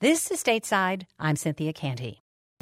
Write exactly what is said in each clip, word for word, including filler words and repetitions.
This is Stateside. I'm Cynthia Canty.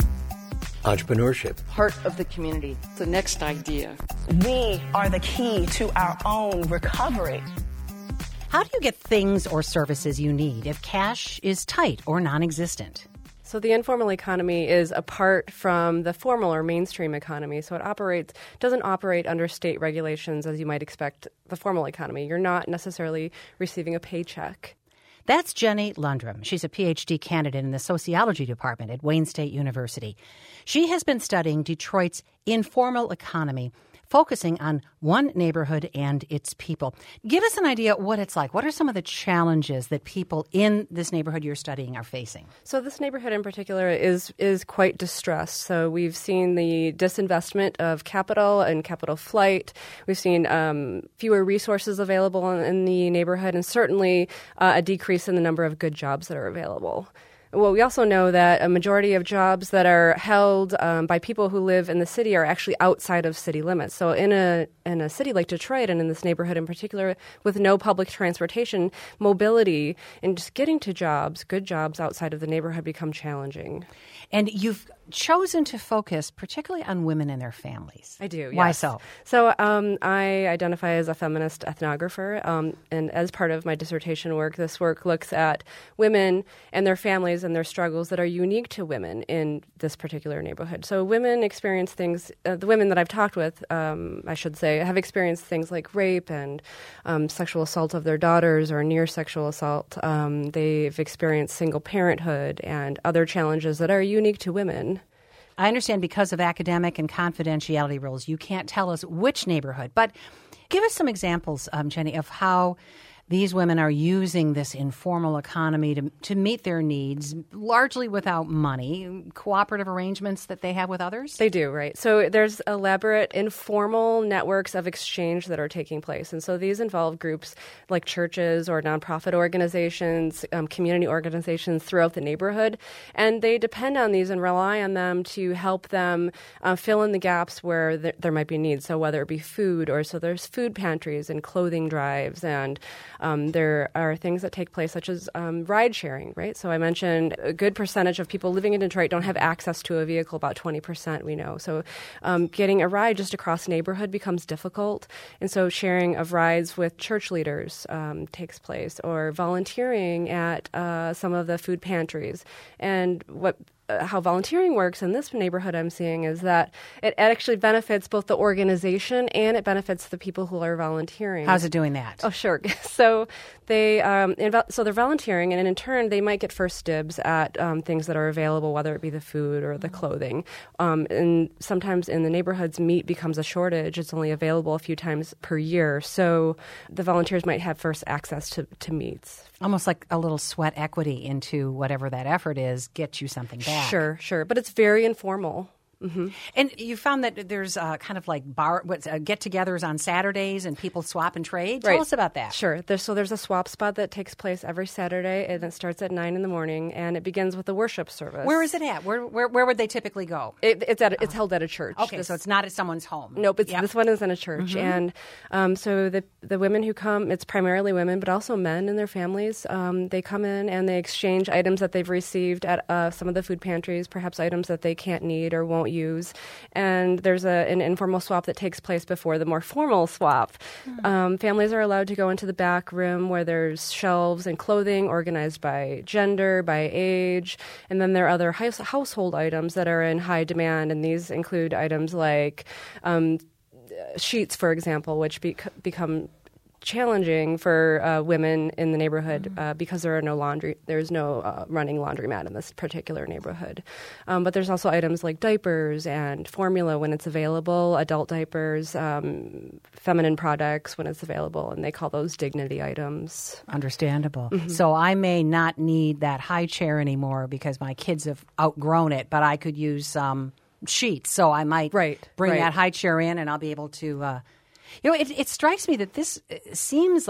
Entrepreneurship. Heart of the community. The next idea. We are the key to our own recovery. How do you get things or services you need if cash is tight or non-existent? So the informal economy is apart from the formal or mainstream economy. So it operates doesn't operate under state regulations as you might expect the formal economy. You're not necessarily receiving a paycheck. That's Jenny Lundrum. She's a P H D candidate in the sociology department at Wayne State University. She has been studying Detroit's informal economy, focusing on one neighborhood and its people. Give us an idea what it's like. What are some of the challenges that people in this neighborhood you're studying are facing? So this neighborhood in particular is is quite distressed. So we've seen the disinvestment of capital and capital flight. We've seen um, fewer resources available in, in the neighborhood, and certainly uh, a decrease in the number of good jobs that are available. Well, we also know that a majority of jobs that are held um, by people who live in the city are actually outside of city limits. So in a in a city like Detroit, and in this neighborhood in particular, with no public transportation, mobility and just getting to jobs, good jobs outside of the neighborhood become challenging. And you've chosen to focus particularly on women and their families. I do, yes. Why so? So um, I identify as a feminist ethnographer, um, and as part of my dissertation work, this work looks at women and their families and their struggles that are unique to women in this particular neighborhood. So women experience things, uh, the women that I've talked with, um, I should say, have experienced things like rape and um, sexual assault of their daughters or near sexual assault. Um, they've experienced single parenthood and other challenges that are unique to women. I understand because of academic and confidentiality rules, you can't tell us which neighborhood. But give us some examples, um, Jenny, of how these women are using this informal economy to to meet their needs, largely without money, cooperative arrangements that they have with others? They do, right. So there's elaborate informal networks of exchange that are taking place. And so these involve groups like churches or nonprofit organizations, um, community organizations throughout the neighborhood. And they depend on these and rely on them to help them uh, fill in the gaps where th- there might be needs. So whether it be food, or so there's food pantries and clothing drives, and Um, there are things that take place such as um, ride sharing, right? So I mentioned a good percentage of people living in Detroit don't have access to a vehicle, about twenty percent we know. So um, getting a ride just across neighborhood becomes difficult. And so sharing of rides with church leaders um, takes place, or volunteering at uh, some of the food pantries. And what how volunteering works in this neighborhood I'm seeing is that it actually benefits both the organization and it benefits the people who are volunteering. How's it doing that? Oh, sure. So they um, inv- so they're volunteering, and in turn they might get first dibs at um, things that are available, whether it be the food or the clothing. Um, and sometimes in the neighborhoods, meat becomes a shortage. It's only available a few times per year. So the volunteers might have first access to, to meats. Almost like a little sweat equity into whatever that effort is, get you something back. Sure, sure. But it's very informal. Mm-hmm. And you found that there's uh, kind of like bar what's uh, get-togethers on Saturdays and people swap and trade. Right. Tell us about that. Sure. There's, so there's a swap spot that takes place every Saturday, and it starts at nine in the morning, and it begins with a worship service. Where is it at? Where where, where would they typically go? It, it's at it's held at a church. Okay, this, so it's not at someone's home. Nope. It's, yep. This one is in a church, mm-hmm. and um, so the the women who come, it's primarily women, but also men and their families. Um, they come in and they exchange items that they've received at uh, some of the food pantries, perhaps items that they can't need or won't use. And there's a, an informal swap that takes place before the more formal swap. Mm-hmm. Um, families are allowed to go into the back room where there's shelves and clothing organized by gender, by age, and then there are other house, household items that are in high demand, and these include items like um, sheets, for example, which be- become challenging for uh, women in the neighborhood mm-hmm. uh, because there are no laundry. There's no uh, running laundromat in this particular neighborhood. Um, but there's also items like diapers and formula when it's available, adult diapers, um, feminine products when it's available, and they call those dignity items. Understandable. Mm-hmm. So I may not need that high chair anymore because my kids have outgrown it, but I could use some sheets. So I might right, bring right. that high chair in, and I'll be able to. Uh, You know, it, it strikes me that this seems like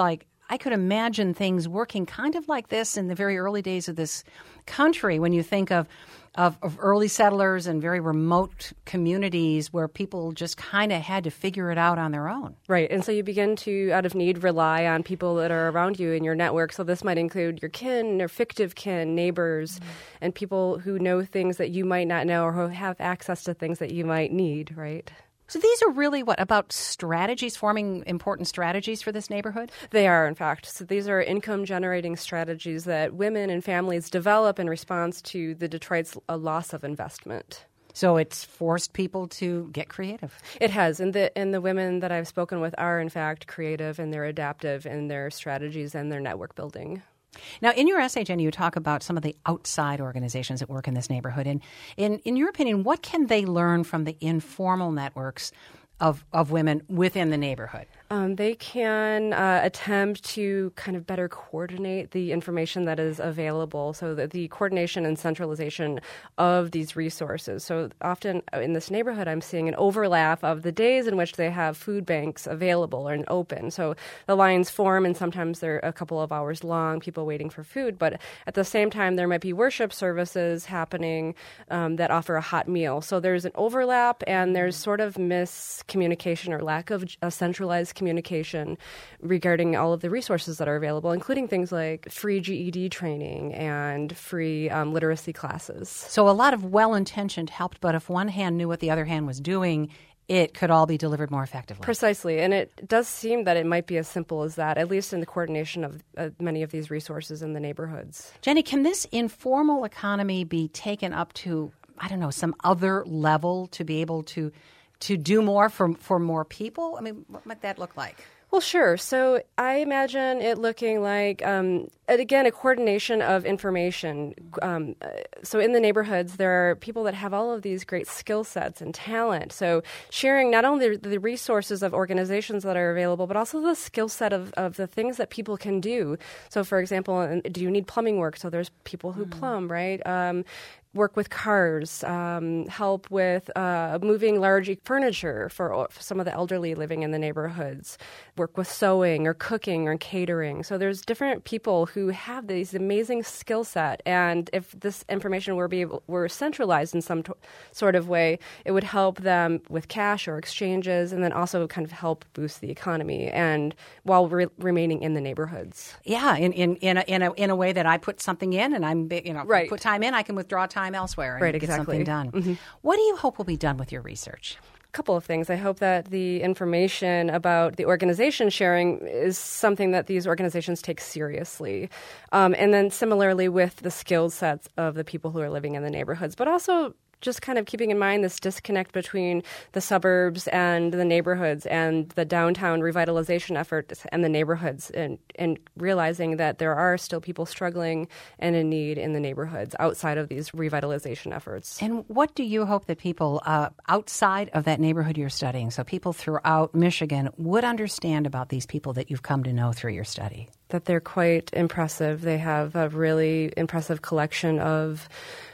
I could imagine things working kind of like this in the very early days of this country when you think of Of, of early settlers and very remote communities where people just kind of had to figure it out on their own. Right. And so you begin to, out of need, rely on people that are around you in your network. So this might include your kin or fictive kin, neighbors, mm-hmm. and people who know things that you might not know or who have access to things that you might need, right? So these are really, what, about strategies, forming important strategies for this neighborhood? They are, in fact. So these are income-generating strategies that women and families develop in response to the Detroit's uh, loss of investment. So it's forced people to get creative. It has. And the, and the women that I've spoken with are, in fact, creative, and they're adaptive in their strategies and their network building. Now, in your essay, Jenny, you talk about some of the outside organizations that work in this neighborhood. And in, in your opinion, what can they learn from the informal networks of, of women within the neighborhood? Um, they can uh, attempt to kind of better coordinate the information that is available, so that the coordination and centralization of these resources. So often in this neighborhood, I'm seeing an overlap of the days in which they have food banks available and open. So the lines form, and sometimes they're a couple of hours long, people waiting for food. But at the same time, there might be worship services happening um, that offer a hot meal. So there's an overlap, and there's sort of miscommunication or lack of a centralized communication regarding all of the resources that are available, including things like free G E D training and free um, literacy classes. So a lot of well-intentioned helped, but if one hand knew what the other hand was doing, it could all be delivered more effectively. Precisely. And it does seem that it might be as simple as that, at least in the coordination of uh, many of these resources in the neighborhoods. Jenny, can this informal economy be taken up to, I don't know, some other level to be able to to do more for for more people? I mean, what might that look like? Well, sure. So I imagine it looking like, um, again, a coordination of information. Um, so in the neighborhoods, there are people that have all of these great skill sets and talent. So sharing not only the resources of organizations that are available, but also the skill set of, of the things that people can do. So, for example, do you need plumbing work? So there's people who mm. plumb, right? Um, work with cars, um, help with uh, moving large furniture for, for some of the elderly living in the neighborhoods, work with sewing or cooking or catering. So there's different people who have these amazing skill set, and if this information were be able, were centralized in some t- sort of way, it would help them with cash or exchanges, and then also kind of help boost the economy, and while re- remaining in the neighborhoods. Yeah, in in in a, in a in a way that I put something in, and I'm you know right. put time in, I can withdraw time elsewhere and right, get exactly. something done. Mm-hmm. What do you hope will be done with your research? A couple of things. I hope that the information about the organization sharing is something that these organizations take seriously. Um, and then similarly with the skill sets of the people who are living in the neighborhoods, but also just kind of keeping in mind this disconnect between the suburbs and the neighborhoods and the downtown revitalization efforts and the neighborhoods, and, and realizing that there are still people struggling and in need in the neighborhoods outside of these revitalization efforts. And what do you hope that people uh, outside of that neighborhood you're studying, so people throughout Michigan, would understand about these people that you've come to know through your study? That they're quite impressive. They have a really impressive collection of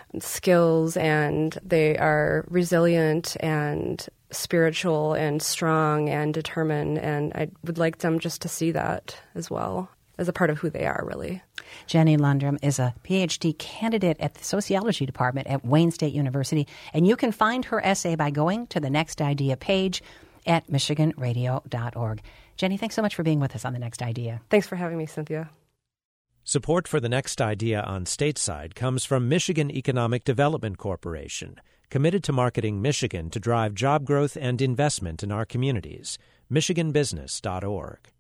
skills, and they are resilient and spiritual and strong and determined, and I would like them just to see that as well as a part of who they are, really. Jenny Lundrum is a P H D candidate at the Sociology Department at Wayne State University, and you can find her essay by going to the Next Idea page at michigan radio dot org. Jenny, thanks so much for being with us on The Next Idea. Thanks for having me, Cynthia. Support for The Next Idea on Stateside comes from Michigan Economic Development Corporation, committed to marketing Michigan to drive job growth and investment in our communities. michigan business dot org.